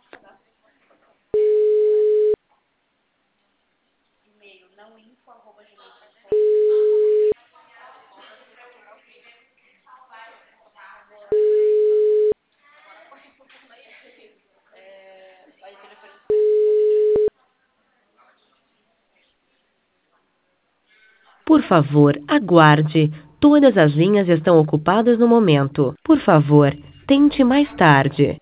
Por favor, aguarde. Todas as linhas estão ocupadas no momento. Por favor, tente mais tarde.